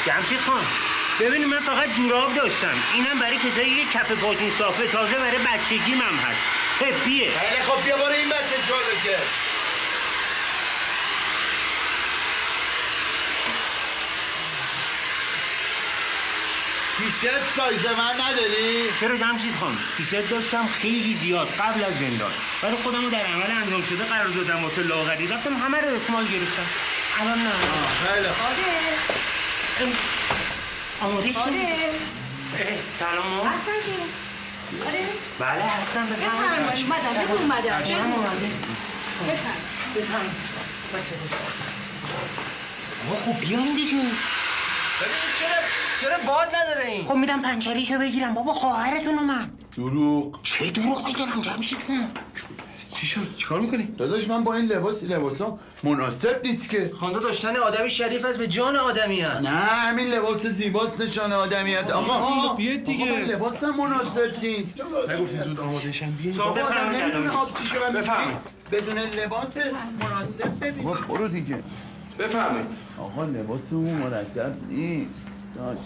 جمشید خان ببینید من فقط جوراب داشتم، اینم برای کسایی که کف پاشون صافه، تازه برای بچگیم هم هست، طبیه. خیلی خب بیا برو این بچه جالو که تیشرت سایز من نداری؟ چرا جمشید خان؟ تیشرت داشتم خیلی زیاد قبل از زندان، ولی خودمو در عمل انجام شده قرار دادم واسه لاغری، رفتم همه رو اسمال گرفتم. الان نه. خیلی آماده شد؟ سلام. حسنی. آره؟ بله هستم. بفرمایید. اومدم. بفرمایید. بس آقا خوب بیاین دیگه. ببین چرا باد نداره این؟ خب میدم پنچریشو بگیرم. بابا خواهرتون اومد. دروغ. چه دروغ میگم جمشید خان؟ چی شد؟ چیکار میکنی؟ داداش من با این لباسام مناسب نیست که. خانده داشتن آدمی شریف از به جان آدمی هست. نه همین لباس زیباست نشان آدمیت. آقا بیاد دیگه. آقا لباسم مناسب نیست. نگفتین زود آماده شن بیاین. آقا آدم نمیتونه آبچیشو بفرمایید. بدون لباس مناسب ببین. بابا برو دیگه. بفرمایید. آقا لباسمون مرتب نیست. داش.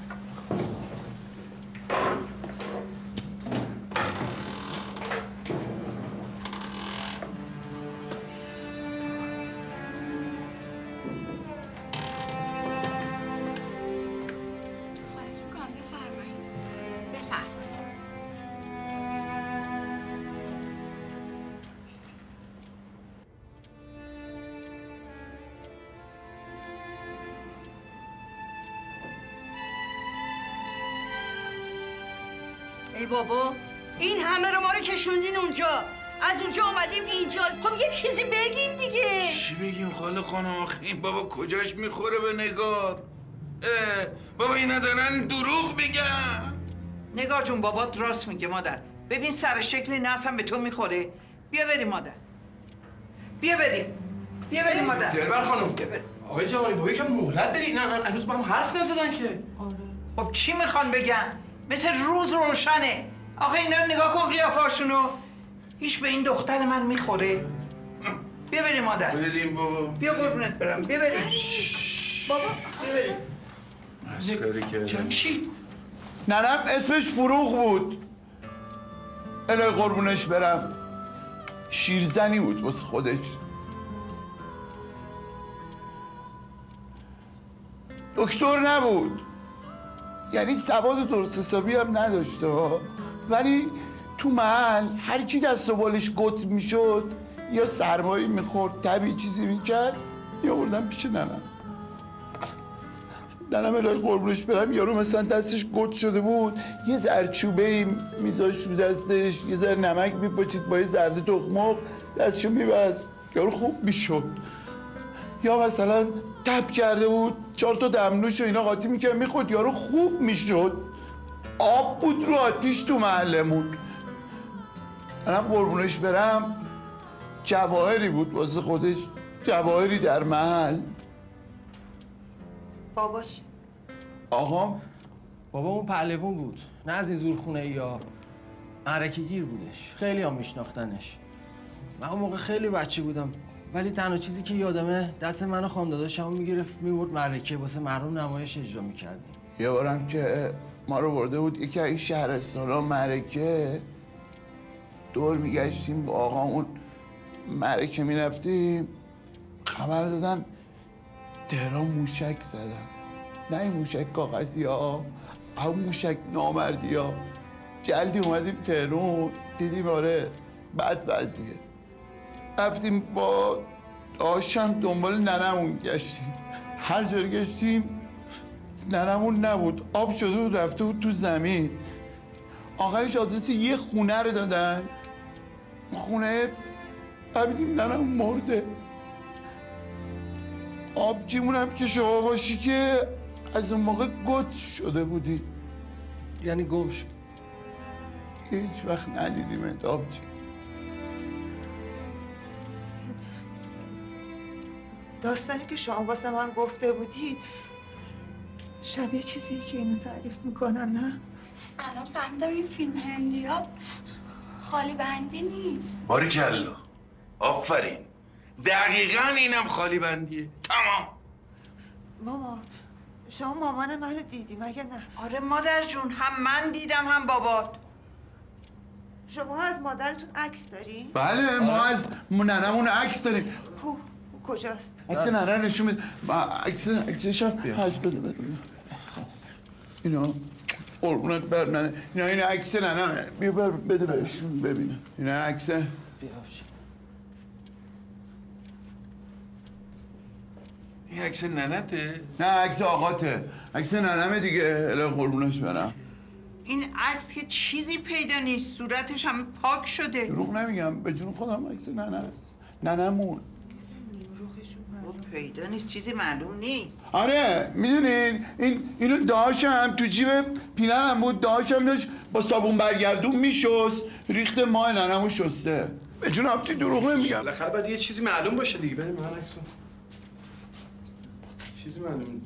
ای بابا این همه رو ما رو کشوندین اونجا، از اونجا اومدیم اینجا. خب یه چیزی بگین دیگه. چی بگیم خاله خانم؟ آخه این بابا کجاش میخوره به نگار؟ بابا اینا دارن دروغ میگن. نگار جون بابات راست میگه مادر. ببین سر شکل ناس هم به تو میخوره. بیا بریم مادر. بیا بریم مادر. دلبر خانم. آقای جوانی با یکم مهلت بدید. نه هنوز با هم حرف نزدن که. خب چی میخوان بگن؟ مثل روز روشنه. آخه اینا رو نگاه کن قیافه‌اشونو. هیچ به این دختر من میخوره؟ بیا بریم مادر. بریم بابا. بیا قربونت برم. بیا بریم. بابا بیا بریم. مسخره کردم. جمشید. ننم اسمش فروغ بود. الهی قربونش برم. شیرزنی بود واسه خودش. دکتر نبود، یعنی سواد درست حسابی هم نداشته ها، ولی تو محل هر کی دست و بالش گت میشد یا سرمایی میخورد طبیعی چیزی میکرد یا بردم پیش ننم. ننم الهی قربونش برم یارو مثلا دستش گت شده بود، یه زرچوبه میذاشت رو دستش، یه ذره نمک میپاچید با یه زرد تخمق دستشو میبست، یارو خوب میشد. یا مثلا تب کرده بود 4 تا دمنوش و اینا قاطی میکرد میخورد، یارو خوب میشد. آب بود رو آتیش تو محلمون. منم قربونش برم جواهری بود واسه خودش، جواهری در محل. بابا چی؟ آقا بابا اون پهلوون بود، نه از این زورخونه یا معرکه گیر بودش. خیلی هم میشناختنش. من اون موقع خیلی بچه بودم، ولی تنها چیزی که یادمه دست من و خانداداشمو میگرفت میبرد معرکه واسه مردم نمایش اجرا میکردیم. یه بارم که ما رو برده بود یکی از این شهرستانا معرکه، دور میگشتیم با آقامون معرکه میرفتیم، خبر دادن تهران موشک زدن. نه این موشک کاغذی ها، هم موشک نامردی ها. جلدی اومدیم تهران دیدیم آره بد وضعیه. رفتیم با داشتم دنبال ننمون گشتیم، هر جا گشتیم ننمون نبود، آب شده بود رفته بود تو زمین. آخرش آدرس یه خونه رو دادن، خونه فهمیدیم ننم مرده. آبجیمون هم که شما باشی که از اون موقع گت شده بودی. یعنی گم شد. هیچ وقت ندیدیم آبجی. داستانی که شما واسه من گفته بودید شبیه چیزی که اینو تعریف میکنن نه؟ الان فهمیدم این فیلم هندی ها خالی بندی نیست. باریکلا آفرین، دقیقاً اینم خالی بندیه. تمام. ماما شما مامان من رو دیدی مگه نه؟ آره مادر جون، هم من دیدم هم بابات. شما از مادرتون عکس داری؟ بله ما از ننمون عکس داریم. کو کجاست؟ عکس ننه نشون بده. عکسش هم هست. بده اینا قربونت بر ننه. این عکس ننه. بیا بده بهشون ببینه. این عکس. بیا این عکس ننته؟ نه عکس آقاته. عکس ننمه دیگه. اله قربونش برم. این عکس که چیزی پیدا نیست، صورتش همه پاک شده. دروغ نمیگم، به جون خودم عکس ننه است. ننمون. پیدا نیست، چیزی معلوم نیست. آره میدونین اینو داشتم تو جیب پیننم بود، داشتم داشت با صابون برگردون میشست، ریخت ماه ننمو شسته. به جون چی دروغ نمیگم. بالاخره باید یه چیزی معلوم باشه دیگه. بریم من عکسو. چیزی معلوم.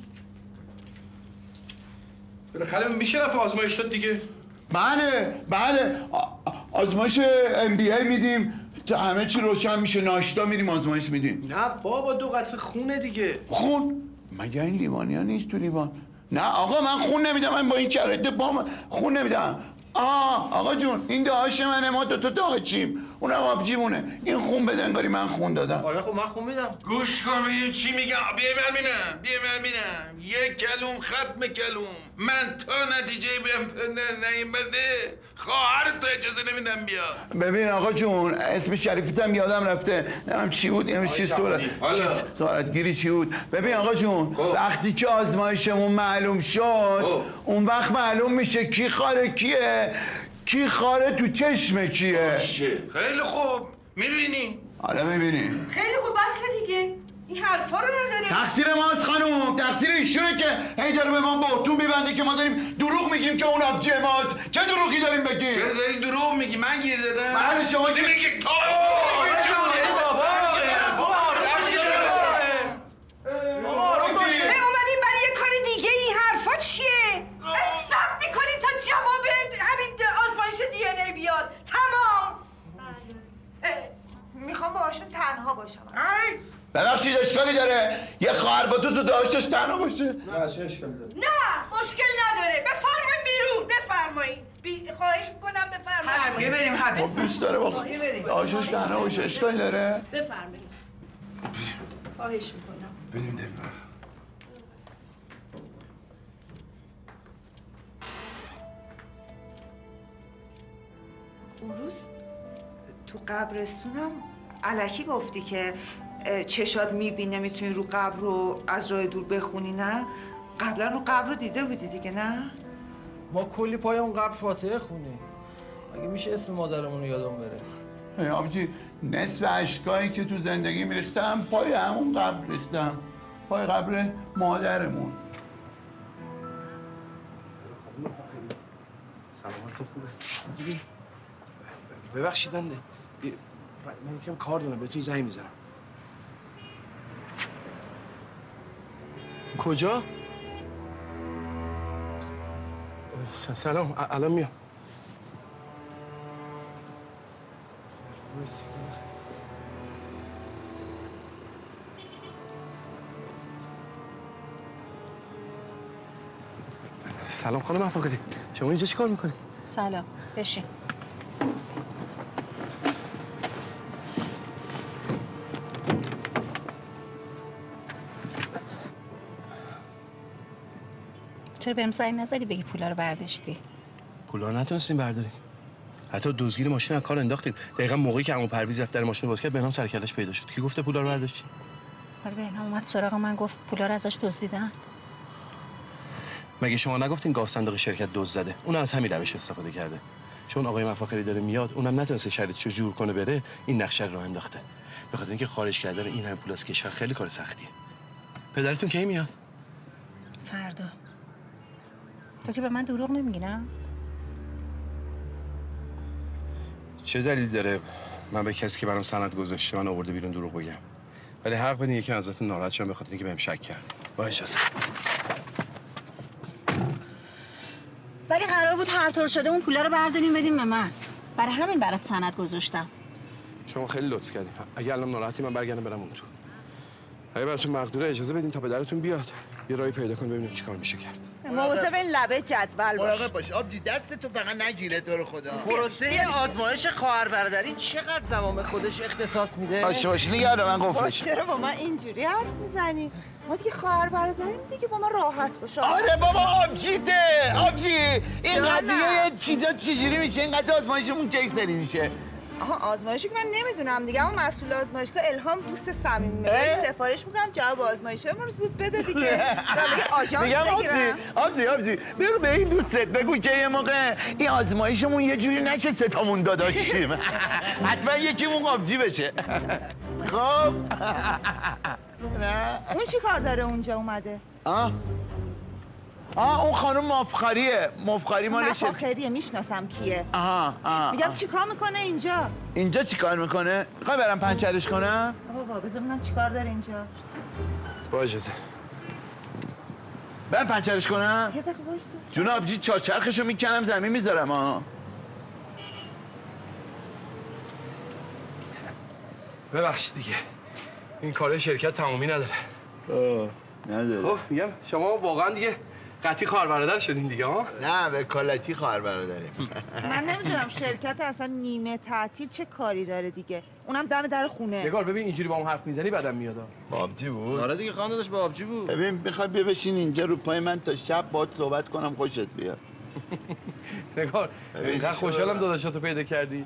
بالاخره میشه رفت آزمایش داد دیگه. بله آزمایش MBA میدیم تا همه چی روشن میشه. ناشتا میریم آزمایش میدیم. نه بابا 2 قطره خونه دیگه. خون؟ مگه این لیوانیا نیست تو لیوان؟ نه آقا من خون نمیدم. من با این شرایط پام خون نمیدم. آقا جون این دهاش منه. ما 2 تا داغچیم، اونم آبجیمونه. این خون بده انگاری من خون دادم. آره خب من خون میدم. گوش کن ببین چی میگم. بیا ببینم. یک کلوم ختم کلوم. من تا نتیجه نیم بده خواهر تو اجازه نمیدم بیا. ببین آقا جون اسم شریفیت هم یادم رفته. نمیم چی بود؟ این چی سوالتگیری چی بود؟ ببین آقا جون وقتی که آزمایشمون معلوم شد اون وقت معلوم میشه کی خاره کیه، کی خاره تو چشم کیه. خیلی خوب میبینی؟ حالا میبینی. خیلی خوب بسته دیگه. این حرفا رو نداری. تقصیر ماست خانوم. تقصیر ایشونه که هی داره به ما بهتون میبنده که ما داریم دروغ میگیم که اون آبجی ماست. چه دروغی داریم بگیم؟ چرا داری دروغ میگی؟ من گیر دادم. من شما میگی تو اومدیم برای یه کار دیگه. این حرفا چیه؟ حساب میکنیم تا جواب همین آزمایش DNA بیاد. تمام. میخوام باهاشون تنها باشم. ببخشید اشکالی داره یه خواهر با تو داشتش تنها باشه؟ نه چه اشکالی داره؟ نه مشکل نداره. بفرمایید بیرون. بفرمایید. خواهش میکنم بفرمایید. بریم حبیب. دوست داره با داشتش تنها باشه. اشکالی داره؟ بفرمایید. خواهش میکنم. بریم. اون روز تو قبرستونم الکی گفتی که چشات میبینه میتونی رو قبر رو از راه دور بخونی. نه قبلا رو قبر رو دیده بودی دیگه؟ نه ما کلی پای اون قبر فاتحه خونیم. مگه میشه اسم مادرمون رو یادم بره؟ آبجی نصف اشکایی که تو زندگی میریختم پای همون قبر ریختم. پای قبر مادرمون. سلامتون خوبه؟ ببخشید من یکم کار دارم بهتون زنگ میزنم. کجا؟ سلام الان میام. سلام خانم افاقلی، شما اینجا چی کار میکنی؟ سلام، بشین. چرا بهم زنگ نزدی بگی پولا رو برداشتی؟ پولا رو نتونستیم برداریم. حتی دزدگیر ماشین از کار انداختیم. دقیقاً موقعی که عمو پرویز دفتر ماشین باز کرد بهنام سرکلش پیدا شد. کی گفته پولا رو برداشتی؟ آره بهنام اومد سراغ من گفت پولا رو ازش دزدیدن. مگه شما نگفتین گاف صندوق شرکت دزد زده؟ اون از همین روش استفاده کرده. چون آقای مفاخری داره میاد، اونم نتونسته شرایطشو جور کنه بره، این نقشه رو راه انداخته. به خاطر اینکه خارج کردن این همه پول از کشور خیلی کار سختیه. پدرتون کی میاد؟ فردا. تو که به من دروغ نمیگی نه؟ چه دلیل داره من به کسی که برام سند گذاشته من آورده بیرون دروغ بگم؟ ولی حق بدین یکی ازتون ناراحت شدم به خاطر اینکه بهم شک کرد. با اجازه. ولی قرار بود هر طور شده اون پولا رو برداریم بدیم به من. برای همین برات سند گذاشتم. شما خیلی لطف کردین. اگه الان ناراحتی من برگردم برم اون تو. اگه براتون مقدوره اجازه بدین تا پدرتون بیاد یه راهی پیدا کن ببینیم چیکار میشه کرد. مواظب این لبه جدول باش. مراقب باش آبجی، دستتو فقط نگیره تو رو خدا. پروسه آزمایش خواهر برادری چقدر زمان به خودش اختصاص میده؟ باشه نگرد من قفلش. چرا با من اینجوری حرف میزنی؟ ما دیگه خواهر برادریم دیگه، با ما راحت باش. آره بابا آبجیته. آبجی این قضیه چیزا چجوری میشه؟ این قضیه آزمایشمون کی سری میشه؟ آها آزمایشی که من نمیدونم دیگه، اما مسئول آزمایشگاه الهام دوست صمیمیه. سفارش میکنم جواب آزمایشه ما رو زود بده دیگه. دیگه آژانس بگیرم. آبجی بگو به این دوستت بگو که یه موقع این آزمایشمون یه جوری نشه ستامون داداشیم. حتما یکیمون آبجی بشه. خب نه اون چی کار داره اونجا اومده؟ اون خانم مفخریه. مفخری مال مفخریه، میشناسم کیه. میگم چیکار میکنه اینجا؟ اینجا چیکار میکنه؟ میخوای برم پنچرش کنم؟ بابا بذار ببینم چیکار داره اینجا. با اجازه. برم پنچرش کنم؟ یه دقیقه وایسا. جون آبجی چارچرخشو میکنم زمین میذارم ها. ببخشید دیگه این کار شرکت تمامی نداره. نداره. خب میگم شما واقعا دیگه قطعی خواهر برادر شدین دیگه ها؟ نه وکالتی خواهر برادریم. من نمیدونم شرکت اصلا نیمه تعطیل چه کاری داره دیگه، اونم دم در خونه. نگار ببین اینجوری با هم حرف میزنی بدم میاد. آبجی بود؟ آره دیگه خانم داداش با آبجی بود. ببین میخوای بیا بشین اینجا رو پای من تا شب باهات صحبت کنم خوشت بیاد. نگار اینقدر خوشحالم داداشاتو پیدا کردی.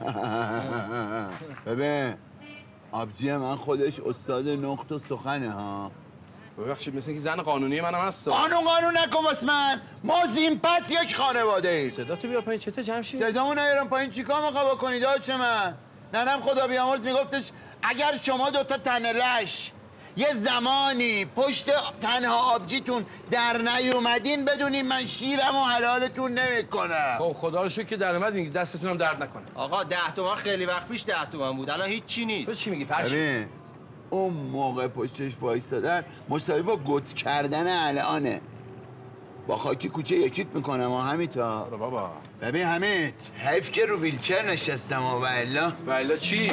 ببین آبجی من خودش استاد نقط و سخنه ها. ببخشید مثل اینکه زن قانونی منم هست. قانون نکن واسه من. ما زین پس یک خانواده ایم. صدا تو بیار پایین چته جمشید؟ صدامو نیارم پایین چیکار میخوای بکنید آچه من؟ ننم خدا بیامرز میگفتش اگر شما دوتا تنلش یه زمانی پشت تنها آبجیتون در نیومدین بدونین من شیرم و حلالتون نمیکنم. خب خدا رو شکر که در اومدین، دستتونم درد نکنه. آقا 10 تومن خیلی وقت پیش 10 تومن بود، الان هیچ چی نیست. تو چی میگی فرشی؟ ببین اون موقع پشتش وایسادن مساوی با گوت کردن الانه. با خاکی کوچه یکیت میکنم همیتا. بابا ببین حمید حیف که رو ویلچر نشستم و الا والا چی؟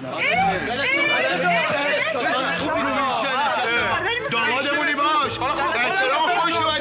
دامادمونی باش. احترام خودشو من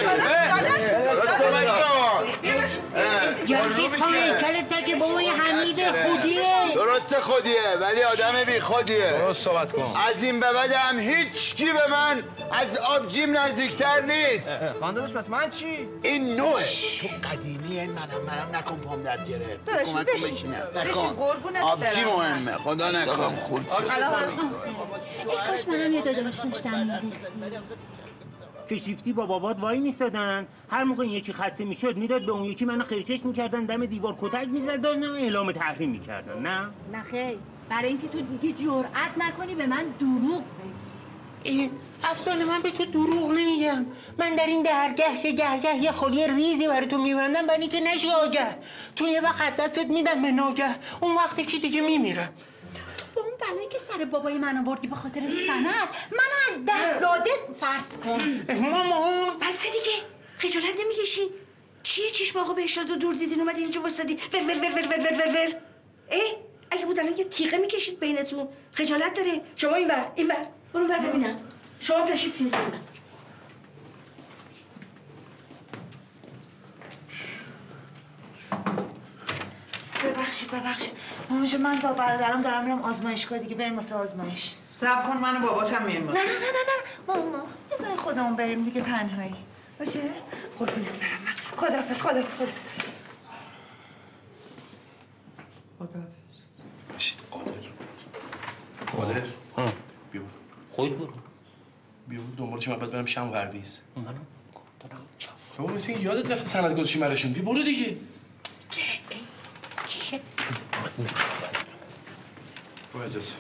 جمشید خانه کلت که بابای حمید خودیه. درسته خودیه ولی آدم بی خودیه. درست صحبت کن. از این به بعدم هیچ کی به من از آبجیم نزدیکتر نیست. خانداداش پس من چی؟ این نوعه. تو قدیمیه منم نکن پام در گرفت. داداش بشین قربونت آبجی مهمه خدا نکنم خورد شد. کاش منم یه داداش داشتم که شیفتی با بابات وای میسادن، هر موقع یکی خسته میشد میداد به اون یکی، منو خیرکش میکردن، دم دیوار کتک میزدن و اعلام تحریم میکردن. نه خیر، برای اینکه تو دیگه جرئت نکنی به من دروغ بگی. افسانه من به تو دروغ نمیگم. من در این درگاه که گهگه یه خلی ریزی برای تو میبندم برای اینکه نشی آگه. تو یه وقت دستت میدم به ناگه، اون وقتی که دیگه میمیرم. با اون بلایی که سر بابای من آوردی به خاطر سند، منو از دست داده فرض کن. ماما بس دیگه خجالت نمیکشی؟ چیه چشم آقا به اشارت دور دیدین اومدی اینجا واسادی ور ور ور ور ور ور ور. اگه بود الان یه تیغه میکشید بینتون. خجالت داره. شما اینور برو ور ببینم. شما تشریف بیارید ببینم. ببخشید مامان جان، من با برادرم دارم میرم آزمایشگاه دیگه، بریم واسه آزمایش. صبر کن من و باباتم میایم. نه مامان بذارین خودمون بریم دیگه تنهایی باشه. قربونت برم من. خداحافظ. باشید قادر بیا خود برو. بیا دنبالش من بعد برم شم ورویز. منم دارم چا. بابا مثل این یادت رفته سند گذاشتی مرشون. بیا برو دیگه. با اجازه.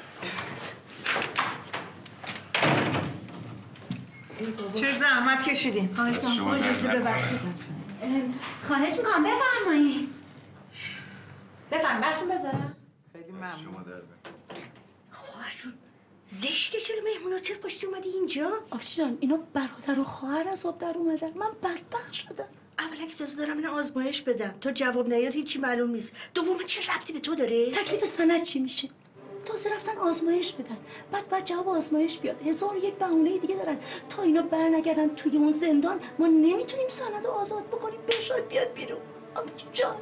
چه زحمت کشیدین؟ خواهش میکنم اجازه ببخشید. خواهش میکنم بفرمایید. براتون بذارم. خیلی ممنون. خواهر جون زشته، چرا مهمونا چرا پشتی اومدی اینجا؟ آبجی جان اینا برادر و خواهر از آب در اومدن، من بدبخت شدم. اولا که تازه دارم این آزمایش بدم، تا جواب نیاد هیچی معلوم نیست. دوما چه ربطی به تو داره؟ تکلیف سند چی میشه؟ تازه رفتن آزمایش بدن، بعد جواب آزمایش بیاد، 1001 بهونه دیگه دارن. تا اینا برنگردن توی اون زندان ما نمیتونیم سند رو آزاد بکنیم. بهشاد بیاد بیرون. جان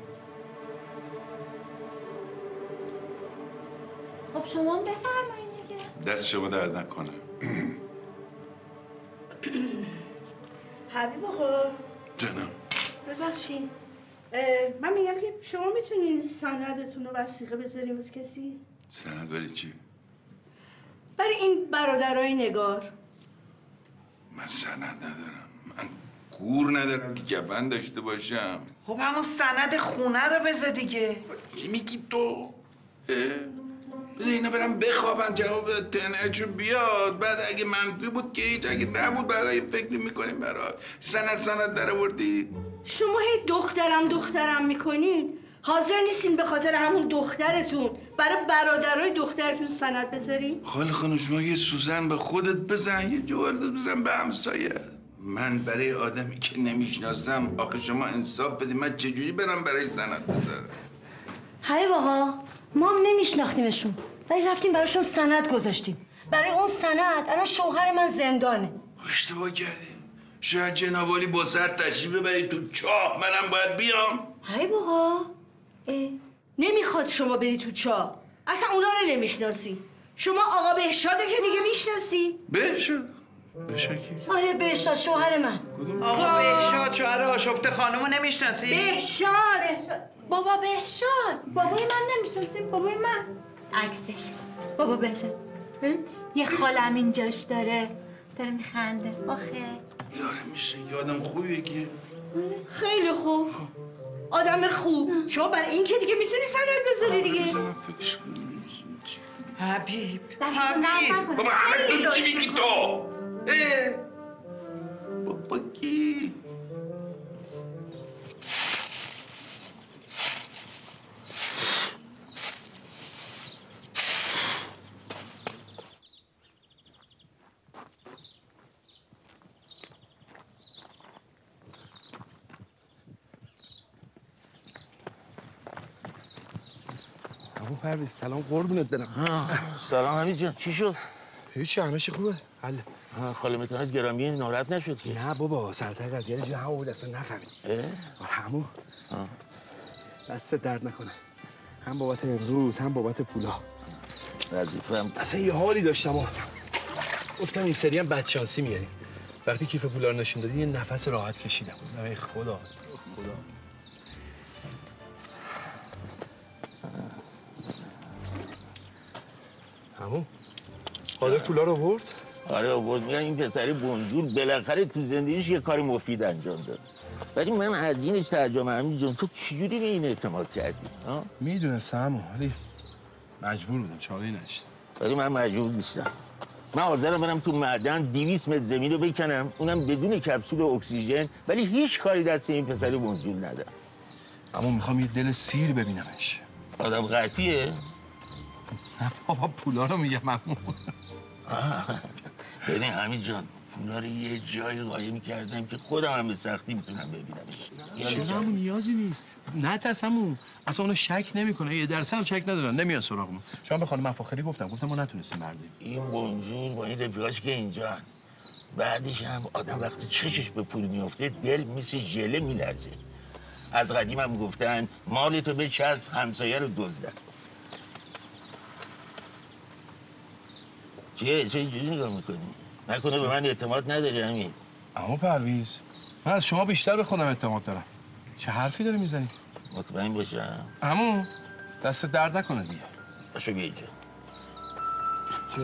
خب شما هم بفرمایید دیگه. دست شما درد نکنه. حبیب آقا جانم. ببخشید من میگم که شما میتونین سندتون رو وثیقه بذارین واسه کسی؟ سند برای چی؟ برای این برادرای نگار. من سند ندارم. من گور ندارم که کفن داشته باشم. خب همون سند خونه رو بذار دیگه. چی میگی تو؟ بذار اینا برم بخوابن جواب تنهشو بیاد. بعد اگه منفی بود که هیچ، اگه نبود برای فکر میکنیم برای سند در آوردی. شما هی دخترم میکنین. حاضر نیستین به خاطر همون دخترتون برای برادرای دخترتون سند بذاری؟ خاله خانم شما یه سوزن به خودت بزن، یه جوارد بزن به همسایه. من برای آدمی که نمیشناسم آخه شما انصاف بدی، من چجوری برم برای سند بذارم؟ حبیب آقا ما هم نمیشناختیمشون ولی رفتیم براشون سند گذاشتیم. برای اون سند الان شوهر من زندانه. اشتباه کردی. شاید جناب عالی با سر تشریف ببرید تو چاه، منم باید بیام. حبیب آقا نمیخواد شما بری تو چاه. اصلا اونا رو نمیشناسی. شما آقا بهشاده که دیگه میشناسی؟ بهشاد؟ بهشاد کی؟ آره بهشاد شوهر من. آقا بهشاد شوهر آشفته خانمو نمیشناسی؟ بهشاد بابا بهشاد بابای من نمیشناسی؟ بابای من عکسش بابا بهشاد یه خالم اینجاش داره میخنده. آخه یاره میشه که آدم خوبیه که. خیلی خوب. آدم خوب. شما برای این که دیگه میتونی سند بذاری دیگه. حبیب بابا همه تو چی میگی تو؟ بابا کی؟ پرویز سلام قربونت برم. سلام حمید جان، چی شد؟ هیچی، همه چی خوبه. حله. خاله متانت گرامی ناراحت نشد که؟ نه بابا، سرتای قضیه رو همون بود، اصلا نفهمید. همون دست درد نکنه. هم بابت امروز هم بابت پولا. وظیفه‌ام. اصلا یه حالی داشتم گفتم این سری هم بدشانسی میاریم. وقتی کیف پولا رو نشون دادی یه نفس راحت کشیدم. ای خدا. همون قادر پولا رو برد؟ آره آورد. میگن این پسری بنجول بالاخره تو زندگیش یه کاری مفید انجام داد. ولی من از اینش تعجب حمید جان، تو چجوری به این اعتماد کردی؟ میدونستم ولی مجبور بودم، چاره‌ای نداشتم. ولی من مجبور نیستم. من حاضرم برم تو معدن 200 متر زمین رو بکنم، اونم بدون کپسول اکسیژن، ولی هیچ کاری دست این پسری بنجول ندارم. اما میخوام یه دل سیر ببینمش. آدم قطعیه؟ نه بابا پولا رو میگم ممنون. ببین حمید جان، پولا رو یه جایی قایم کردم که خودم هم به سختی میتونم ببینمش. چرا همون نیازی نیست. نه ترس همون. اصلا اونو شک نمیکنه. یه درصد هم شک ندارن. نمیان سراغمون. شما به خانم مفاخری گفتم ما نتونستیم بردیم. این بنجور با این رفیقاش که اینجا بعدش هم آدم وقتی چشش به پول میفته دل مثل ژله میلرزه. از قدیم هم گفتن مالتو بچسب همسایه رو دزدن. چه اینجوری نگاه میکنی؟ نکنه به من اعتماد نداری همین؟ اما پرویز من از شما بیشتر به خودم اعتماد دارم. چه حرفی داری میزنی؟ مطمئن باشم. عمو دست درد نکنه دیگه. باشو بیا اینجا. چرا؟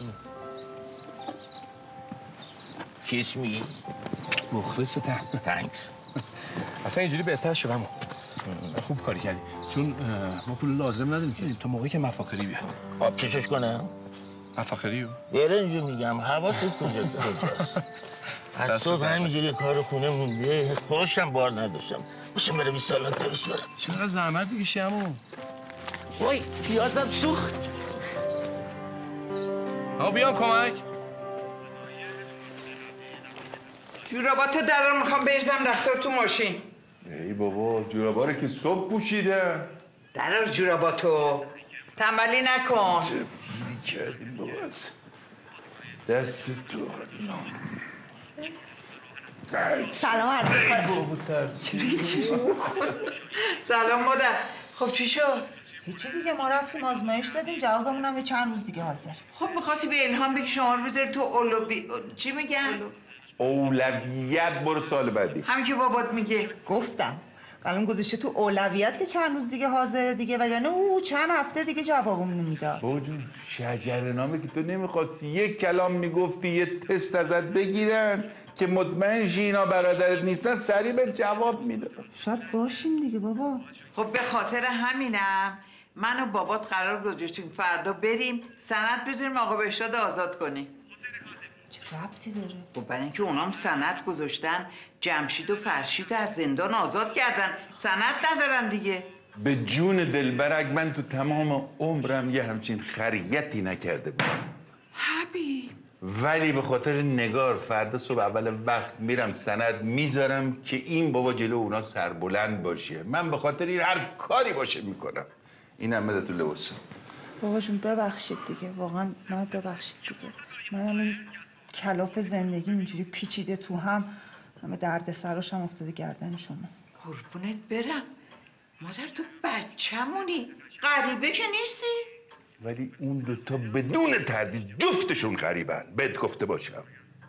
کیس میگی؟ مخلصتم. تانکس. اصلا اینجوری بهتر شد عمو. خوب کاری کردی. چون ما پول لازم نداریم که تا موقعی که مفاخری بیاد. آب چشش کنم؟ مفاخری رو؟ برنجو میگم حواست کجاست؟ از صبح همینجوری کار خونه مونده، خوشم بار نذاشتم. باشم برم این سالات درست برم. چقدر زحمت میکشی عمو؟ وای پیازم سوخت. آقا بیام کمک. جوراباتو در رو میخوام بریزم رفتار تو ماشین. ای بابا جورابا رو که صبح پوشیده. در رو جوراباتو. تنبلی نکن. چه گیری کردیم باز. دست تو سلام علیکم. سلام مادر. خب چی شد؟ هیچی دیگه، ما رفتیم آزمایش دادیم، جوابمون هم یه چند روز دیگه حاضر. خب می‌خواستی به الهام بگی شما رو بذاری تو چی میگن؟ اولویت برو سال بعدی. همین که بابات میگه. گفتم الان گذاشته تو اولویت که چند روز دیگه حاضره دیگه، وگرنه او چند هفته دیگه جوابمون میداد. بابا جون شجرنامه که تو نمیخواستی یک کلام میگفتی یه تست ازت بگیرن که مطمئن شی اینا برادرت نیستن، سریع به جواب میده. شاید باشیم دیگه بابا. خب به خاطر همینم من و بابات قرار گذاشتیم فردا بریم سند بذاریم آقا بهشاد آزاد کنیم. چه ربطی داره؟ خب برای اینکه اونام سند گذاشتن جمشید و فرشید از زندان آزاد کردن، سند ندارن دیگه. به جون دلبرک من تو تمام عمرم یه همچین خریتی نکرده بودم. حبیب ولی به خاطر نگار فردا صبح اول وقت میرم سند میذارم که این بابا جلو اونا سربلند باشه. من به خاطر این هر کاری باشه میکنم. اینم بده تو لباسم. بابا جون ببخشید دیگه، واقعا من ببخشید دیگه. منم این کلاف زندگی اینجوری پیچیده تو همه درد سراش هم افتاده گردن شما. قربونت برم مادر، تو بچه‌مونی، غریبه که نیستی. ولی اون دوتا بدون تردید جفتشون غریبن، بهت گفته باشم.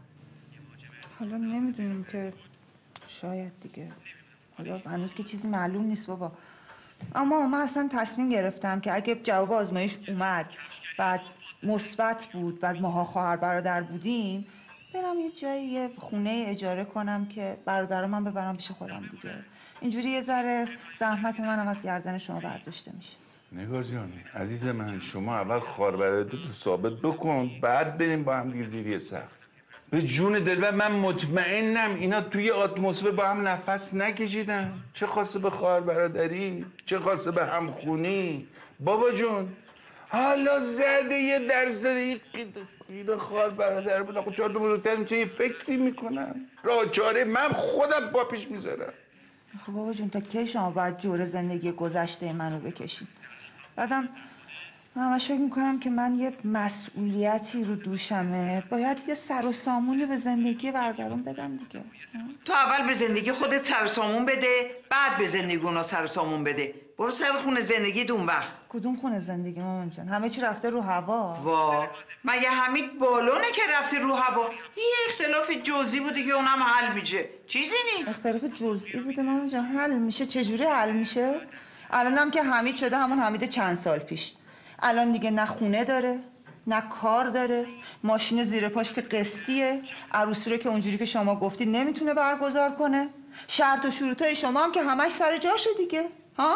حالا نمیدونیم که شاید دیگه، حالا هنوز که چیزی معلوم نیست بابا. اما من اصلا تصمیم گرفتم که اگه جواب آزمایش اومد بعد مثبت بود، بعد ماها خواهر برادر بودیم، برم یه جایی یه خونه اجاره کنم که برادرام من ببرم پیش خودم دیگه. اینجوری یه ذره زحمت منم از گردن شما برداشته میشه. نگار جان عزیز من، شما اول خواهر برادرت رو ثابت بکن، بعد بریم با هم دیگه زیر یه سقف. به جون دلبر من مطمئنم اینا توی اتمسفر با هم نفس نکشیدن. چه خاصه به خواهر برادری، چه خاصه به همخونی. بابا جون حالا زده یه درصد اینا خواهر برادر بودن، خب 4 تا بزرگتر میشه یه فکری میکنن. راه چاره من خودم با پیش میذارم. خب بابا جون تا کی شما باید جور زندگی گذشته منو بکشید؟ بعدم من همش فکر میکنم که من یه مسئولیتی رو دوشمه، باید یه سر و سامونی به زندگی برادرم بدم دیگه. تو اول به زندگی خودت سر و سامون بده، بعد به زندگی اونا سر و سامون بده. برو سر خونه زندگی دون وقت. کدوم خونه زندگی مامان جان؟ همه چی رفته رو هوا. وا مگه حمید بالونه که رفته رو هوا؟ یه اختلاف جزئی بوده که اونم حل میشه، چیزی نیست. اختلاف جزئی بوده مامان جان، حل میشه؟ چجوری حل میشه؟ الانم که حمید شده همون حمید چند سال پیش. الان دیگه نه خونه داره نه کار داره، ماشین زیر پاش که قسطیه، عروسی رو که اونجوری که شما گفتید نمیتونه برگزار کنه، شرط و شروطای شما هم که همش سر جاشه دیگه. ها؟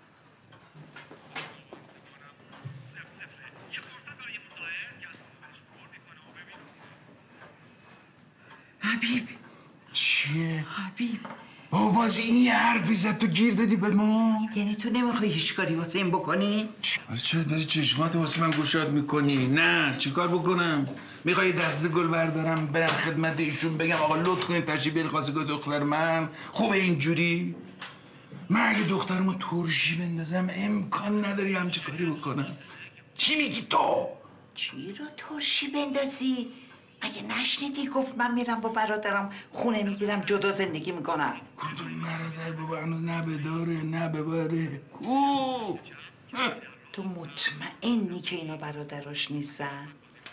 حبیب چیه؟ حبیب بابا باز این یه حرفی زد تو گیر دادی به ما؟ یعنی تو نمیخوای هیچ کاری واسه این بکنی؟ چرا داری چشمات واسه من گشاد میکنی؟ نه چیکار بکنم؟ میخوای دسته گل بردارم برم خدمت ایشون بگم آقا لطف کنید تشریف بیارید خواستگاه دختر من؟ خوبه اینجوری؟ من اگه دخترمو ترشی بندازم امکان نداری همچه کاری بکنم. چی میگی تو؟ چی رو ترشی بندازی؟ اگه نشنیدی گفت من میرم با برادرم خونه میگیرم جدا زندگی میکنم. کدوم برادر بابا هنوز نه بداره نه ببره کو؟ تو مطمئنی که اینا برادراش نیستن؟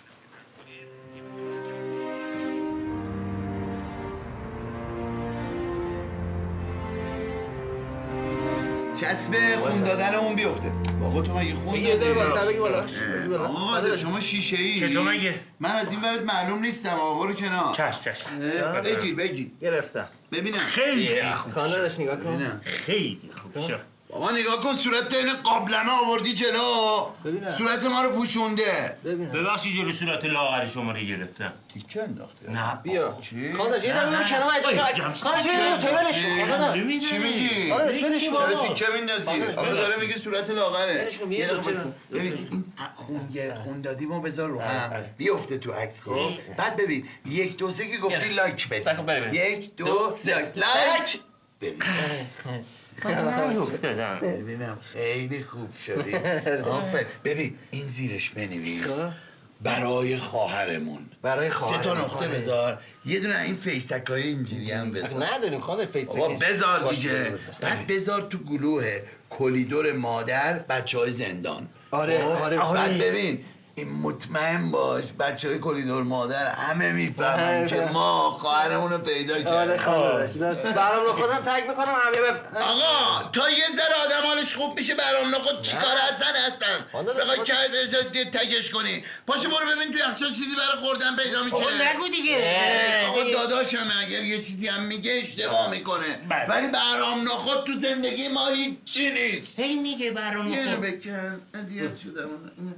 چسب خون دادن اون بیفته. بابا تو مگه خون یه ذره بالاتر بگی بالا. آقا شما شیشه ای؟ چطور مگه؟ من از این ورد معلوم نیستم آقا، برو کنار. چش بگیر گرفتم. ببینم. خیلی خوب کانالش نگاه کن. خیلی خوب شد. بابا نگاه کن صورت این قابلمه آوردی جلو. ببینم. صورت ما رو پوشونده. ببخشید جلو صورت لاغر شما رو گرفتم. تیکه انداخته. نه بیا. چی؟ خودش یه دقیقه کنار خودش بیا تو ولش کن. چی میگی؟ آره ولش کن. چرا تیکه میندازی؟ آخه داره میگه صورت لاغره. یه دقیقه ببین این خون دادی ما بذار رو هم بیفته تو عکس خب. بعد ببین 1 2 3 که گفتی لایک بده. 1 2 3 لایک. ببین افتادم. ببینم خیلی خوب شدی. آفرین. ببین این زیرش بنویس برای خواهرمون. برای 3 تا نقطه بذار. یه دونه این فیسکای اینجوری هم بذار. نداریم خانم فیسک. بابا بذار دیگه. بعد بذار تو گلوه کلیدور مادر بچهای زندان. آره بعد ببین این مطمئن باش بچهای کلیدور مادر همه میفهمن که ما خواهرمون رو پیدا کردیم. برام رو خودم تگ میکنم همه آقا تا یه ذره آدم حالش خوب میشه برام نخود چیکار هستن بخوای که تگش کنی. پاشو برو ببین تو یخچال چیزی برای خوردن پیدا میشه. آقا نگو دیگه. آقا داداشم اگر یه چیزی هم میگه اشتباه میکنه. ولی برام نخود تو زندگی ما هیچی نیست. هی میگه برام یه رو بکن اذیت شدم.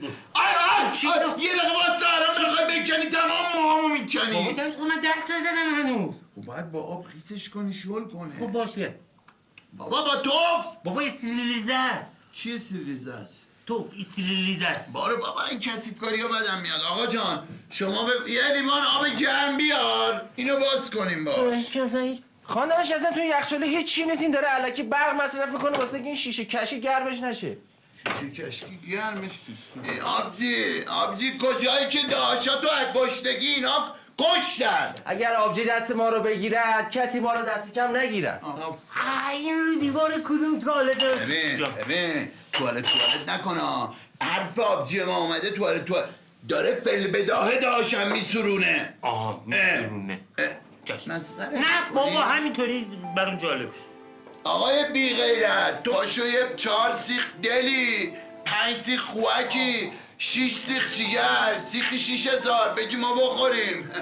یه دقیقه واسه آرام بخوای بکنی تمام موهامو میکنی. بابا جمعش خب من دست زدم هنوز. خب باید با آب خیسش کنی شل کنه. خب باش بیا. بابا با توف. بابا استریلیزه است. چیه استریلیزه است؟ توف استریلیزه است. بارو بابا این کثیفکاری ها بدم میاد. آقا جان شما یه لیوان آب گرم بیار اینو باز کنیم کسایی خاندانش اصلا توی یخچاله هیچ چی نیست. این داره الکی برق مصرف میکنه واسه اینکه این شیشه کشی گرمش نشه. شیشه کشی گرمش آبجی کجایی که داشتو از گشتگی اینا کشتن. اگر آبجی دست ما رو بگیرد کسی ما رو دست کم نگیرد. این رو دیوار کدوم توالت داشت؟ ببین توالت نکنه. حرف آبجی ما اومده توالت داره فلبداهه داشتم میسرونه. میسرونه مسخره. نه بابا همینطوری برام جالب شد. آقای بی غیرت تو پاشو یه 4 سیخ دلی 5 سیخ خوکی 6 سیخ جیگر سیخ 6000 بگی ما بخوریم.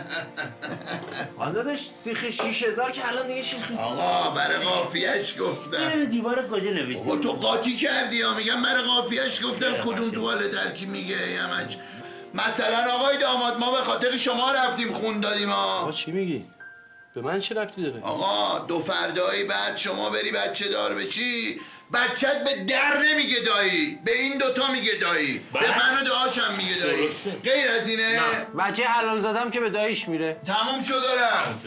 آن داداش سیخ 6000 که الان دیگه 6 آقا برای قافیه‌اش گفتم. این دیوار کجا نوشتی؟ بابا تو قاطی کردی یا میگم برای قافیه‌اش گفتم کدوم توالت در کی میگه یمچ. مثلا آقای داماد ما به خاطر شما رفتیم خون دادیم آقا چی میگی؟ به من چه ربطی داره؟ آقا 2 فردایی بعد شما بری بچه دار بشی بچت به در نمیگه دایی به این 2 تا میگه دایی به من و داشم میگه دایی غیر از اینه؟ نه بچه حلال زدم که به داییش میره. تموم شد دارم.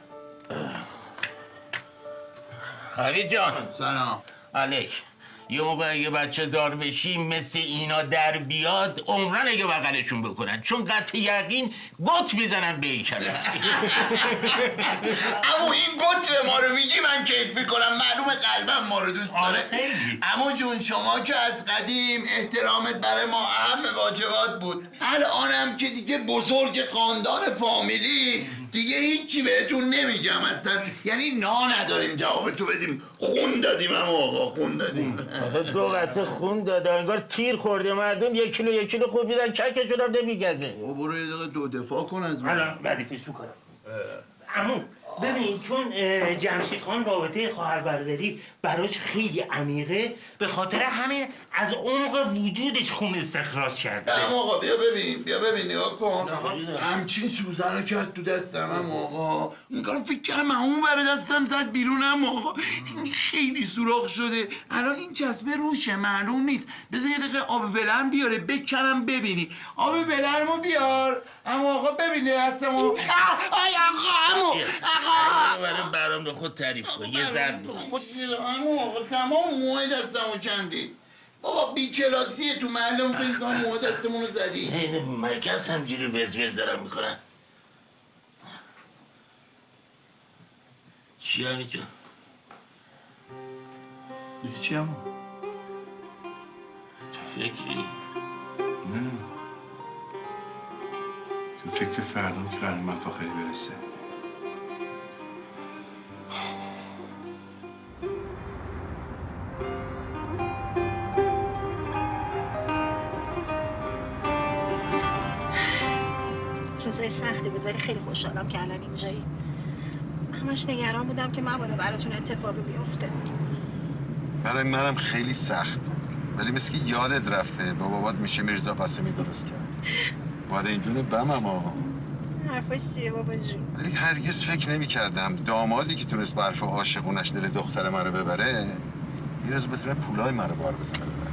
حمید جان سلام علیک. یه موقع اگه بچه دار بشی مثل اینا در بیاد عمرن اگه بغلشون بکنن چون قطع یقین گت میزنن به ایشالا. اما این گت ما رو میگی من کیف میکنم معلوم قلبم ما رو دوست داره. اما جون شما که از قدیم احترامت برای ما اهم واجبات بود الانم که دیگه بزرگ خاندان فامیلی دیگه هیچی بهتون نمیگم اصلا. یعنی نداریم جواب تو بدیم خون دادیم اما آقا خون دادیم. تو قطع خون داده انگار تیر خورده مردم 1 کیلو خون میدن چکشون هم نمیگزه. برو یه دقیقه 2 دفاع کن از من. الان ردیفش میکنم. عمو ببین چون جمشید خان رابطه خواهر برادری براش خیلی عمیقه به خاطر همین از عمق وجودش خون استخراج کرده. آقا بیا ببین نگاه کن. همچین سوزن رو کرد تو دستم هم آقا. این کار فکر کردم اون ور دستم زد بیرونم آقا. این خیلی سوراخ شده. الان این چسبه روشه معلوم نیست. بذار یه دقیقه آب ولرم بیاره بکنم ببینی. آب ولرمو بیار. اما آقا ببینی دستمو. آی آقا عمو. برای برام خود تعریف کن یه ضرب خود آقا تمام موهای دستمو کندی. بابا بی کلاسیه تو محلم فکر کنم موها دستمون رو زدی. این مرکز همجوری وز دارم میکنن. چی همین جا؟ چی همون؟ تو فکری؟ نه تو فکر فردام که قرار مفاخری برسه. روزای سختی بود ولی خیلی خوشحالم که الان اینجایی. همش نگران بودم که مبادا براتون اتفاقی بیفته. برای منم خیلی سخت بود ولی مثل که یادت رفته بابات میشه میرزا قاسمی درست کرد. باید اینجونه بمم آقا. حرفاش چیه بابا جون؟ ولی هرگز فکر نمی کردم دامادی که تونست برف عاشقونش دل دختر من رو ببره یه روز بتونه پولای من رو بار بزنه ببره.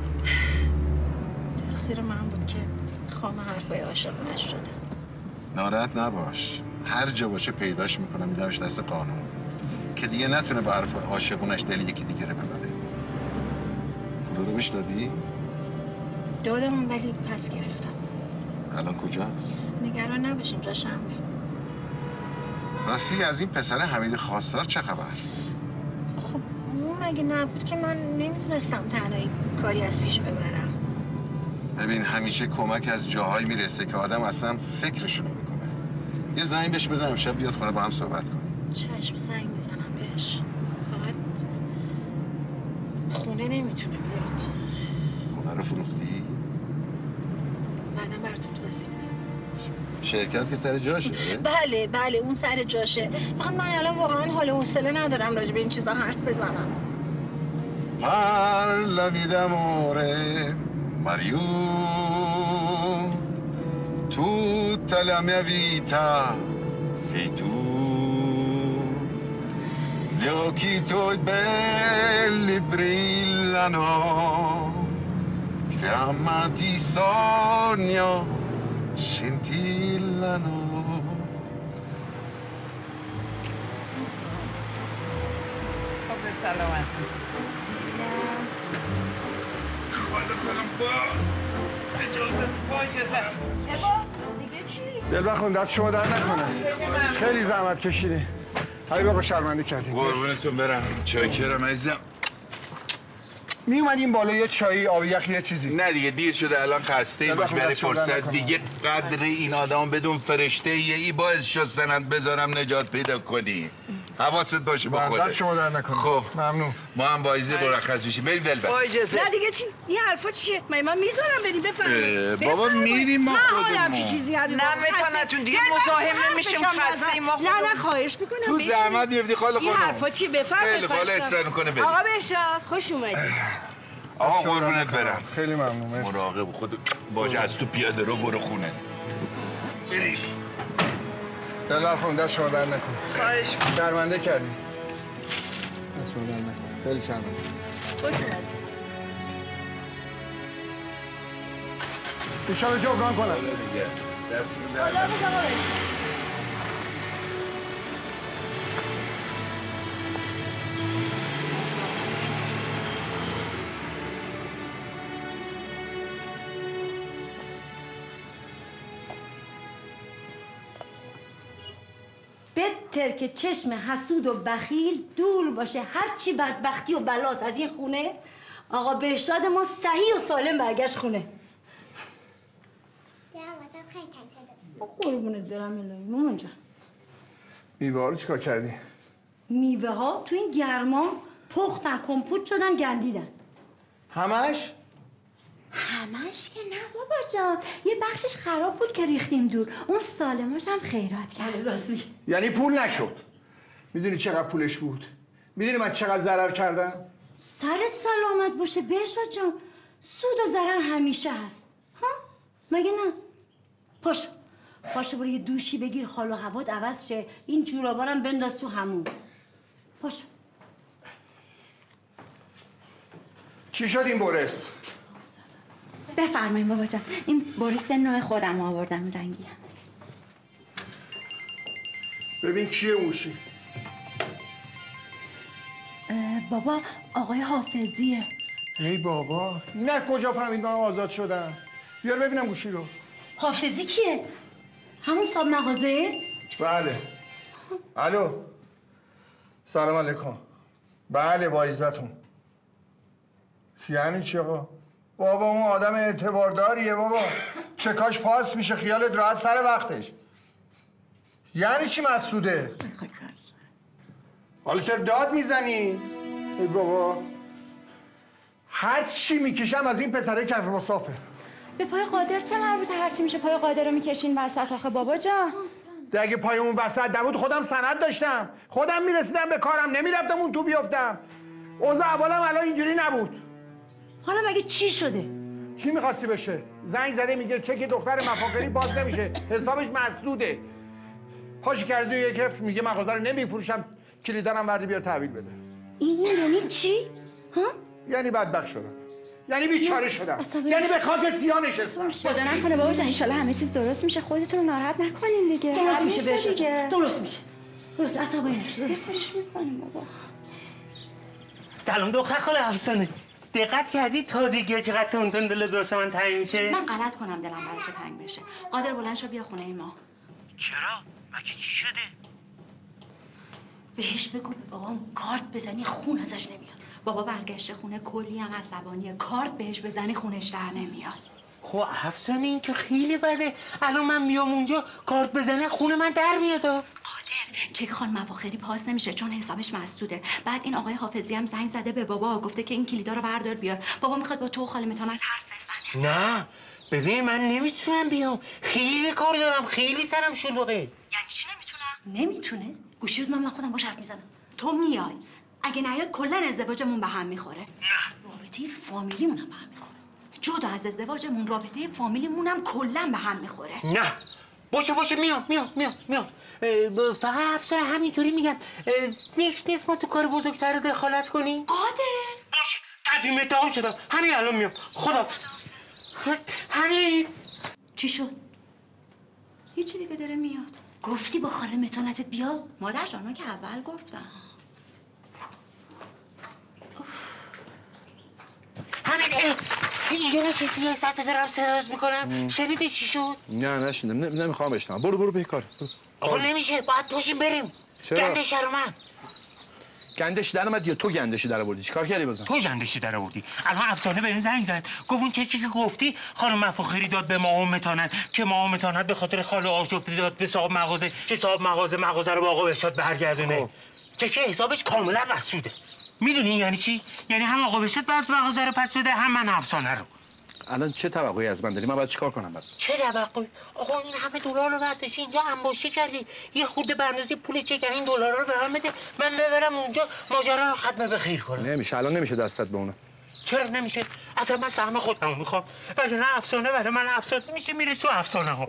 تقصیر من بود که خام حرفای عاشقونش شدم. ناراحت نباش هر جا باشه پیداش میکنم میدمش دست قانون. که دیگه نتونه با حرف عاشقونش دل یکی دیگه رو ببره. پولا رو بهش دادی؟ دادم ولی پس گرفتم. الان کجاست؟ نگران نباشین جاش همه. راستی از این پسر حمید خواستار چه خبر؟ خب اون اگه نبود که من نمیتونستم تنهایی کاری از پیش ببرم. ببین همیشه کمک از جاهایی میرسه که آدم اصلا فکرشو نمیکنه. یه زنگ بهش بزن امشب بیاد خونه با هم صحبت کنیم. چشم زنگ میزنم بهش. فقط خونه نمیتونه بیاد. خونه رو فروختی؟ بعدم براتون توضیح میدم. شرکت که سر جاشه؟ بله اون سر جاشه. فقط من الان واقعا حال و حوصله ندارم راجع به این چیزا حرف بزنم. Parla vida amore, Mariù, tutta la mia vita sei tu. Gli occhi tuoi belli brillano, fiamma di sogno scintillano. خب به سلامتی. خواهد سلام با اجازت. با اجازت. دیگه چی؟ دلبر خون دست شما در نکنه. خیلی زحمت کشیدی. حبیب آقا شرمنده کردیم. قربونتون برم. چاکرم عزیزم. می اومدیم بالا یه چایی آب یخ یه چیزی. نه دیگه دیر شده الان خسته باش برای فرصت دیگه قدر این آدم بدون فرشته یه ای باعث شد سند بذارم نجات پیدا کنی. حواست باشه با خودت. دست شما در نکنه. خب ممنون. ما هم باعث مرخص بشیم. بریم دلبر. نه دیگه چی؟ این حرفا چیه؟ من میذارم بریم بفرمایید. بابا میریم ما خودمون. نه چی چیزی نه متانتون دیگه مزاحم نمیشیم خستیم ما خودمون. نه خواهش میکنم. تو زحمت میفتی خاله خانم. این حرفا چیه بفرمایید. خیلی خاله اصرار میکنه بریم. آقا بهشاد خوش اومدید. آقا قربونت برم. خیلی ممنون. مرسی. مراقب خودت باش از تو پیاده رو برو خونه. بریم. دلبر خون دست شما در نکنه. خواهش. شرمنده کردی. دست شما در نکنه. خیلی شرمنده. خوش اومدید. ایشالا جبران کنم. دیگه دست در بهتر که چشم حسود و بخیل دور باشه هرچی بدبختی و بلاس از این خونه. آقا بهشاد ما صحیح و سالم برگشت خونه. خیلی تنگ شده. قربونت برم الهی مامان جان. میوه ها رو چیکار کردی؟ میوه ها تو این گرما پختن کمپوت شدن گندیدن. همش؟ همش که نه بابا جان، یه بخشش خراب بود که ریختیم دور، اون سالماش هم خیرات کرد. راستی یعنی پول نشد. میدونی چقدر پولش بود؟ میدونی من چقدر ضرر کردم؟ سرت سلامت باشه بهشاد جان، سود و ضرر همیشه هست ها؟ مگه نه؟ پاشو برو یه دوشی بگیر حال و هوات عوض شه، این جورابارم بنداز تو همون. پاشو. چی شد این برس؟ بفرمایید بابا جان، این بریس نوع خودم آوردم، رنگی هم هست. ببین کیه موشی؟ بابا آقای حافظیه. ای بابا، نه کجا فهمید من آزاد شدم؟ بیار ببینم گوشی رو. حافظی کیه؟ همون صاحب مغازه؟ بله. الو. سلام علیکم. بله با عزتون. یعنی چی آقا؟ بابا اون آدم اعتبارداریه بابا. چکاش پاس میشه خیالت راحت سر وقتش. یعنی چی مسعوده؟ حالا چرا داد میزنی؟ ای بابا هر چی میکشم از این پسره کف مسافر. به پای قادر چه مربوطه؟ هرچی میشه پای قادر رو میکشین وسط آخه بابا جان. اگه پای اون وسط نبود خودم سند داشتم، خودم میرسیدم به کارم، نمیرفتم اون تو بیافتم. اوضاع اولم الان اینجوری نبود. حالا مگه چی شده؟ چی میخواستی بشه؟ زنگ زده میگه چک دختر مفاخری باز نمیشه، حسابش مسدوده. پاشو کرده یک هفت میگه مغازه رو نمیفروشم، کلیدنم وردی بیار تحویل بده. این یعنی چی؟ ها؟ یعنی بدبخت شدم، یعنی بیچاره شدم، یعنی به خاک سیاه نشستم. خدا نکنه بابا جان، ان شاءالله همه چیز درست میشه، خودتون رو ناراحت نکنین دیگه. درست میشه بشه. درست میشه. درست عصبانی نشده درستش میکنیم بابا. سلام دختر خاله افسانه. دقت کردی تازگی چقدر تون دل دوست من تنگ میشه؟ من غلط کنم دلم برای تو تنگ بشه. قادر بلند شو بیا خونه ما. چرا؟ مگه چی شده؟ بهش بگو به بابام کارت بزنی خون ازش نمیاد. بابا برگشته خونه کلی هم عصبانیه. کارت بهش بزنی خونش در نمیاد. خب افسانه این که خیلی بده. الان من بیام اونجا کارت بزنه خون من در میاد. قادر چک خانم مفاخری پاس نمیشه چون حسابش مسدوده. بعد این آقای حافظی هم زنگ زده به بابا گفته که این کلیدا رو بردار بیار. بابا میخواد با تو خاله متانت حرف بزنه. نه ببین من نمیتونم بیام. خیلی کار دارم. خیلی سرم شلوغه. یعنی چی نمیتونم؟ نمیتونه؟ گوشی من خودم باش حرف میزنم. تو میای. اگه نیاد کلا ازدواجمون به هم میخوره. نه. رابطه فامیلیمون هم به هم میخوره. جدا از ازدواجمون رابطه فامیلیمون هم کلا به هم میخوره. نه. باشه میام. فقط افسر همینطوری میگم زشت نیست ما تو کار بزرگتر دخالت کنیم؟ قادر باشه تدویم اتهام شدم. همین الان میام. خداحافظ. همین چی شد؟ هیچی دیگه داره میاد. گفتی با خاله متانتت بیا؟ مادر جانا که اول گفتم. همین اینجا نشستی یه ساعته دارم صداش میکنم. شنیدی چی شد؟ نه نشیندم. نمیخوام بشنوم. برو به کار. آقا نمیشه باید پاشیم بریم. چرا؟ گندش در اومد. گندش در اومد یا تو گندشی در آوردی؟ چیکار کردی بازم؟ تو گندشی در آوردی. الان افسانه بهم زنگ زد. گفت اون چکی که گفتی خانم مفاخری داد به ما متانت که ما متانت به خاطر خاله آشفته داد به صاحب مغازه که صاحب مغازه رو به آقا بهشاد برگردونه. خب. چکی حسابش کاملا مسدوده. میدونی یعنی چی؟ یعنی هم آقا بهشاد بعد مغازه رو پس بده هم من افسانه رو. الان چه توقعی از من داری؟ من باید چیکار کنم بعد؟ چه توقعی؟ آقا این همه دلار رو برداشتی اینجا انباشته کردی. یه خورده به اندازه پول چک این دلارا رو به من بده. من ببرم اونجا ماجرا رو ختم به خیر کنم. نمیشه. الان نمیشه دستت به اونه. چرا نمیشه؟ اصلا من سهم خودم میخوام. وگرنه افسانه برای من افسانه میشه میره تو افسانه ها.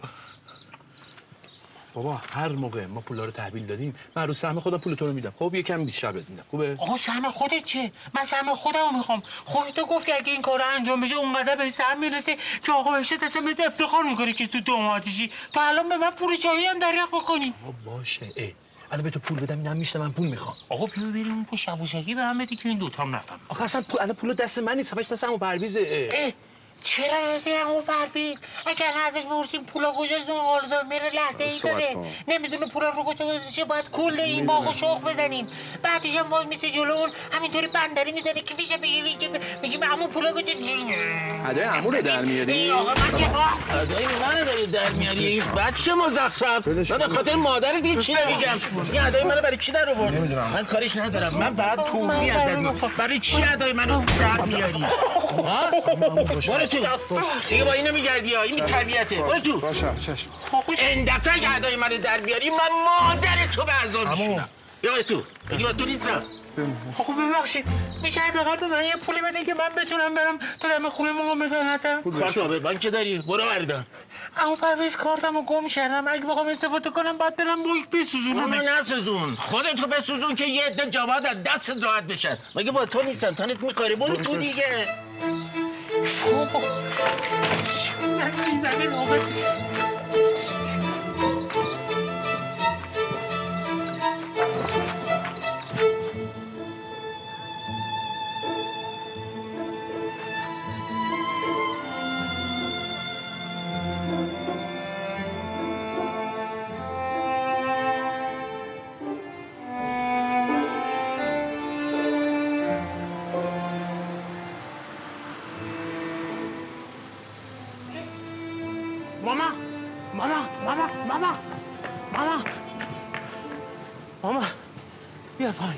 بابا هر موقع ما پولا رو تحویل دادیم من رو سهم خودم پول تو رو میدم. خب یکم بیشتر بهت میدم. خوبه؟ آقا سهم خودت چه؟ من سهم خودمو میخوام. خودت گفتی اگه این کار انجام بشه اونقدر به سهم میرسه که آقا بهشت اصلا بهت افتخار میکنه که تو دوماتیشی. تا الان به من پول چایی هم دریافت بکنی. آقا باشه. الان به تو پول بدم اینم میشته من پول میخوام. آقا بیا بریم اون پول شوشکی به من بدی که این دوتام نفهم. آخه اصلا الان پول دست من نیست. همش دست عمو پرویزه. چرا دست عمو پرویز؟ اگر ازش بپرسیم پولا کجاست اون آلزا میره لحظه ای داره. نمیدونه پولا رو کجا گذاشته. باید کل این باغو شخ بزنیم. بعدش هم وای میسه جلو اون همینطوری بندری میزنه که فیشه میگیم عمو پولا کجا. ادای عمو رو در میاری؟ آقا من چه ادای منو داری در میاری؟ این بچه مزخرف. من به خاطر مادر دیگه چی نمیگم. این ادای منو برای کی در آورد؟ نمیدونم. من کاریش ندارم. من بعد توضیح ازت برای چی ادای منو در میاری؟ ها؟ برو تو. دیگه با اینو میگردی ها. این طبیعته. برو تو. باشه چشم. این دفعه اگه ادای منو در بیاری من مادر تو به عذاب میشونم. بیا تو. دیگه تو نیستم. آقا ببخشید میشه حداقل به من یه پولی بده که من بتونم برم تو دم خونه ما مزانتم. کارت موبایل بانک داری؟ برو بردار. اما پرویز کارتمو گم کردم. اگه بخوام استفاده کنم باید برم بانک بسوزونم. نسوزون. خودتو بسوزون که یه عده جواد از دستت راحت بشن. مگه با تو نیستن؟ تانت میخوری. برو تو دیگه. ماما بیا پایین.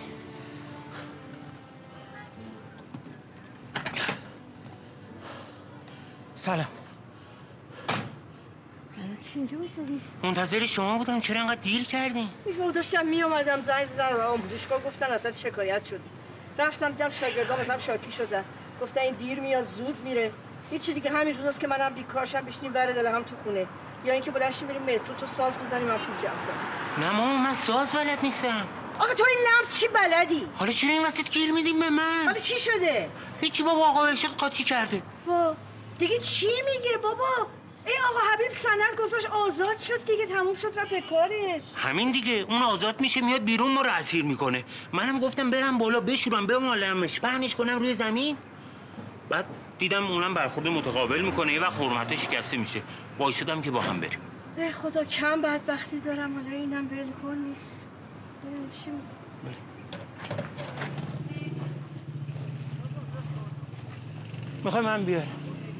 سلام. چی اینجا بایستادی؟ منتظر شما بودم. چرا انقدر دیر کردین؟ هیچ موقع داشتم میومدم زنگ زدن و آموزشگاه گفتن اصلا شکایت شد. رفتم دیدم شاگردام مثلا شاکی شدن. گفتن این دیر میاد زود میره. هیچ دیگه همین روزاست که منم بیکارشم بشینیم ور دل هم تو خونه. یا اینکه بلنشیم بریم مترو تو ساز بزنیم من پول جمع کنم. نه مامان من ساز بلد نیستم. آخه تو این لمس چی بلدی؟ حالا چرا این وسط گیر میدیم به من؟ حالا چی شده؟ هیچی بابا آقا بهشت قاطی کرده. با دیگه چی میگه بابا؟ ای آقا حبیب سند گذاشت آزاد شد دیگه، تموم شد رفت کارش. همین دیگه، اون آزاد میشه میاد بیرون ما رو اسیر میکنه. منم گفتم برم بالا بشورم بمالمش پهنش کنم روی زمین. بعد دیدم اونم برخورد متقابل میکنه، یه وقت حرمتش شکسته میشه. وایسادم که با هم بریم. به خدا کم بدبختی دارم، حالا اینم ولکن نیست. میخوای من بیارم؟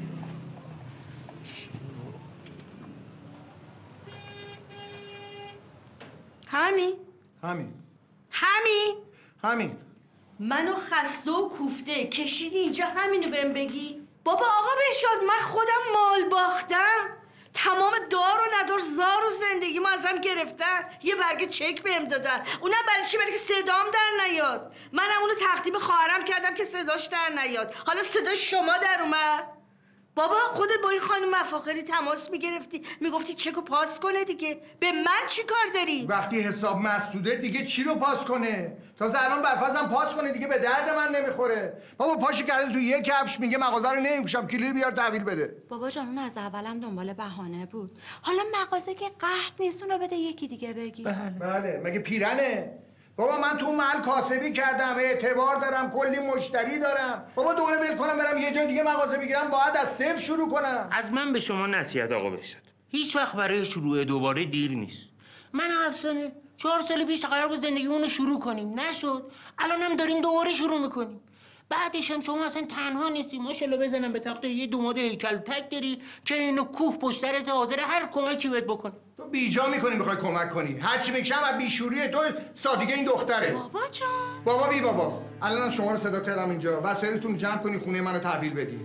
همین منو خسته و کوفته کشیدی اینجا همینو بهم بگی؟ بابا آقا بشاد، من خودم مال باختم، تمام دار و ندار زار و زندگی ما ازم گرفتن، یه برگه چک بهم دادن، اونم برای چی؟ برای که صدام در نیاد. منم اونو تقدیم خواهرم کردم که صداش در نیاد، حالا صدای شما در اومد. بابا خودت با این خانم مفاخری تماس میگرفتی میگفتی چکو پاس کنه دیگه، به من چی کار داری؟ وقتی حساب مسدوده دیگه چی رو پاس کنه؟ تازه الان برفازم پاس کنه دیگه به درد من نمیخوره. بابا پاشو کرده تو یک کفش میگه مغازه رو نمیفروشم، کلید بیار تحویل بده. بابا جان اون از اولم دنبال بهانه بود. حالا مغازه که قحط نیست، اونو بده یکی دیگه بگی. بله مگه پیرنه؟ بابا من تو محل کاسبی کردم، اعتبار دارم، کلی مشتری دارم. بابا دوباره ول کنم برم یه جای دیگه مغازه بگیرم، باید از صفر شروع کنم. از من به شما نصیحت آقا بشد، هیچ وقت برای شروع دوباره دیر نیست. من افسانه 4 سال پیش قرار بود زندگیمون رو شروع کنیم، نشد. الانم داریم دوباره شروع میکنیم. بعدش هم شما اصلا تنها نیستی، ماشاءالله بزنم به تخت، یه دوماد هیکل تک داری که اینو کوه پشت سرت حاضر هر کمکی بهت بکنه. تو بیجا میکنی میخوای کمک کنی، هرچی میگم از بیشوری تو سادگی این دختره. بابا جان بابا بی بابا، الانم شما رو صدا کردم اینجا، وسایلتون جمع کنی خونه منو تحویل بدی.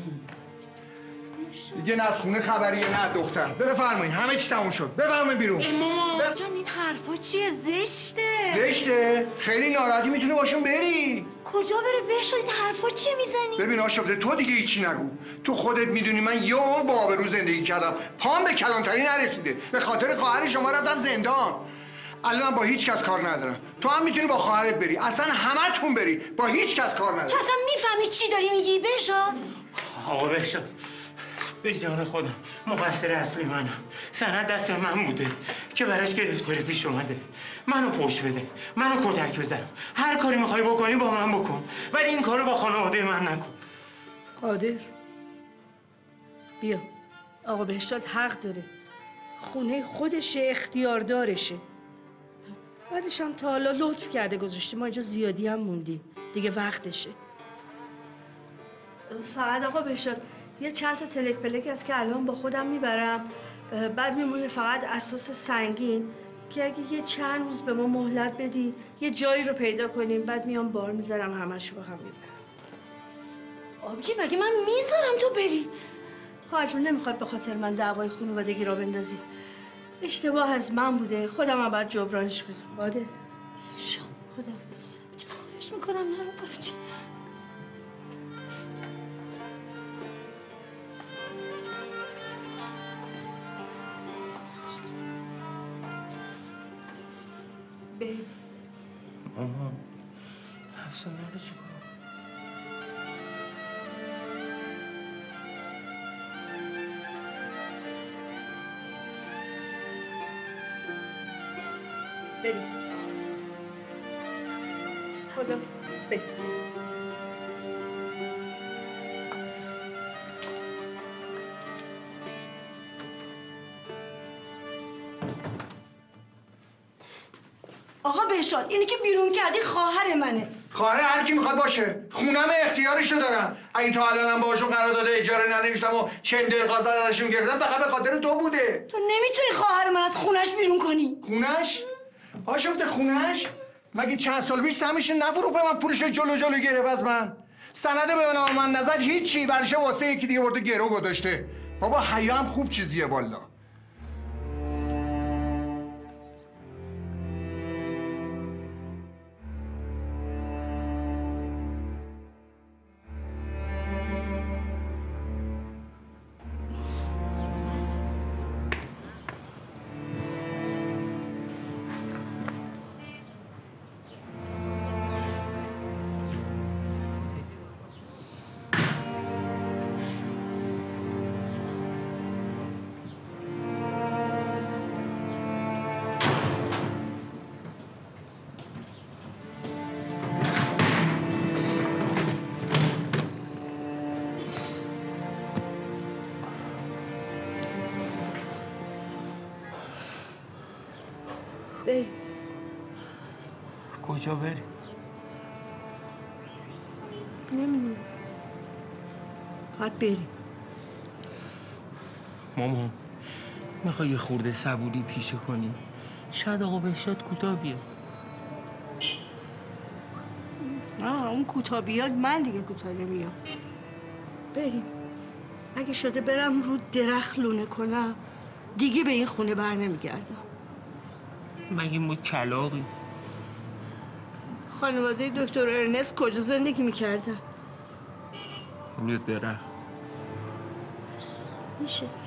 دیگه نه از خونه خبریه نه دختر. بفرمایید همه چی تموم شد، بفرمایید بیرون. بابا جان این حرفا چیه؟ زشته. زشته؟ خیلی ناراحتی میتونی باشون بری. کجا بره بشو؟ این حرفا چیه میزنی؟ ببین آشفته تو دیگه هیچی نگو. تو خودت میدونی من یه عمر با آبرو زندگی کردم، پام به کلانتری نرسیده، به خاطر خواهر شما رفتم زندان. الان با هیچ کس کار ندارم. تو هم میتونی با خواهرت بری، اصلا همتون بری، با هیچ کس کار ندارم. تو اصلا میفهمی چی داری میگی بشاد؟ آقا بشاد، به جان خودم مقصر اصلی منم. سند دست من بوده که براش گرفتاری پیش اومده. منو فوش بده، منو کتک بزن، هر کاری میخوای بکنی با من بکن، ولی این کارو با خانواده من نکن. قادر بیا، آقا بهشاد حق داره، خونه خودشه، اختیاردارشه. بعدش هم تا حالا لطف کرده گذاشته، ما اینجا زیادی هم موندیم دیگه، وقتشه. فقط آقا بهشاد یه چند تا تلک پلک هست که الان با خودم میبرم، بعد میمونه فقط اساس سنگین که اگه یه چند روز به ما مهلت بدی یه جایی رو پیدا کنیم، بعد میام بار میذارم همشو با هم میبرم. آبجی مگه من میذارم تو بری؟ خواهر جون نمیخواد به خاطر من دعوای خانوادگی را بندازی. اشتباه از من بوده، خودم هم باید جبرانش کنم. باده خداحافظ. خواهش میکنم نرو آبجی. بریم. آها افسانه رو چی کنم؟ بریم. خداحافظ. بریم. آقا بهشاد اینی که بیرون کردی خواهر منه. خواهر هر کی میخواد باشه، خونم اختیارشو دارم. اگه تا الانم باهاشون قرارداد اجاره ننوشتم و چندر قازل ازشون گرفتم، فقط به خاطر تو بوده. تو نمیتونی خواهر من از خونش بیرون کنی. خونش؟ آشفته خونش؟ مگه چند سال پیش سهمش نفروخت به من پولشو جلو گرفت از من؟ سند به نام من نزد هیچی، ورشه واسه یکی دیگه برده گرو گذاشته. بابا حیا هم خوب چیزیه والا. کجا بریم؟ نمیدونم. باید بریم. مامان میخوای یه خورده صبوری پیشه کنی؟ شاید آقا بهشاد کوتاه بیاد. اون کوتاه بیاد، من دیگه کوتاه نمیام. بریم. اگه شده برم رو درخت لونه کنم دیگه به این خونه بر نمیگردم. مگه ما کلاقی؟ خانواده دکتر ارنست کجا زندگی میکردن؟ روی درخت. میشه